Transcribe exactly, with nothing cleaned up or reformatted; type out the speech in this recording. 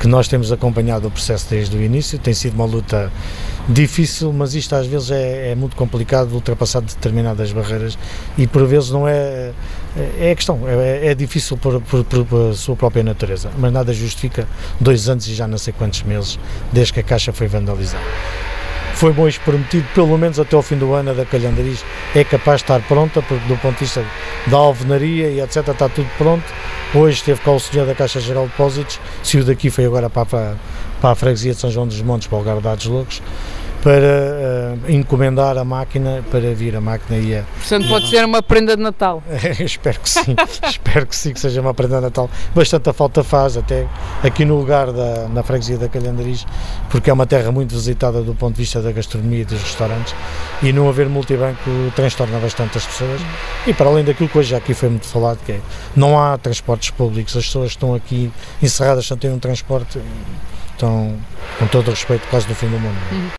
que nós temos acompanhado o processo desde o início. Tem sido uma luta difícil, mas isto às vezes é, é muito complicado, ultrapassar determinadas barreiras, e por vezes não é, é a questão, é, é difícil por, por, por a sua própria natureza, mas nada justifica dois anos e já não sei quantos meses desde que a Caixa foi vandalizada. Foi bom isto prometido, pelo menos até ao fim do ano a da Calhandariz é capaz de estar pronta, porque do ponto de vista da alvenaria e etcétera está tudo pronto. Hoje esteve cá o senhor da Caixa Geral de Depósitos, se o daqui foi agora para, para, para a freguesia de São João dos Montes, para o Algarve dos Loucos, para uh, encomendar a máquina, para vir a máquina e a... Portanto, pode ser uma prenda de Natal. Espero que sim, espero que sim, que seja uma prenda de Natal. Bastante a falta faz, até aqui no lugar da na freguesia da Calhandariz, porque é uma terra muito visitada do ponto de vista da gastronomia e dos restaurantes, e não haver multibanco transtorna bastante as pessoas. E para além daquilo que hoje já aqui foi muito falado, que é, não há transportes públicos, as pessoas estão aqui encerradas, não têm um transporte, estão, com todo o respeito, quase no fim do mundo.